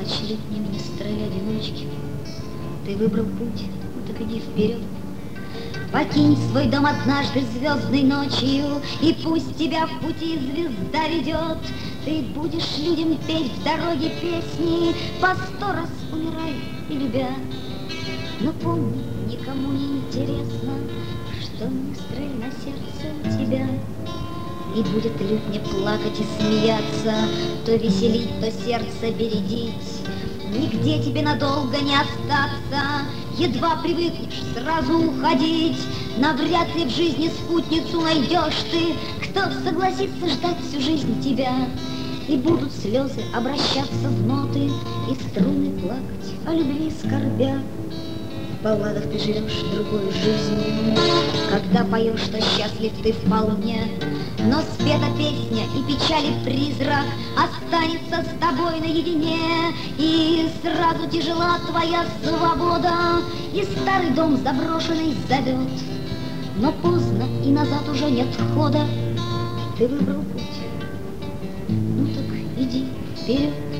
Ночи летние министрели-одиночки. Ты выбрал путь, ну так иди вперед. Покинь свой дом однажды звездной ночью, и пусть тебя в пути звезда ведет. Ты будешь людям петь в дороге песни, по 100 раз умирая и любя. Но помни, никому не интересно, что министрель на сердце у тебя. И будет лютня плакать и смеяться, то веселить, то сердце бередить. Нигде тебе надолго не остаться, едва привыкнешь сразу уходить. Навряд ли в жизни спутницу найдешь ты, кто согласится ждать всю жизнь тебя. И будут слезы обращаться в ноты, и струны плакать о любви скорбя. В балладах ты живешь другую жизнь, когда поешь, что счастлив ты вполне. Но спета песня и печали призрак останется с тобой наедине. И сразу тяжела твоя свобода, и старый дом заброшенный зовет. Но поздно, и назад уже нет хода. Ты выбрал путь, ну так иди вперед.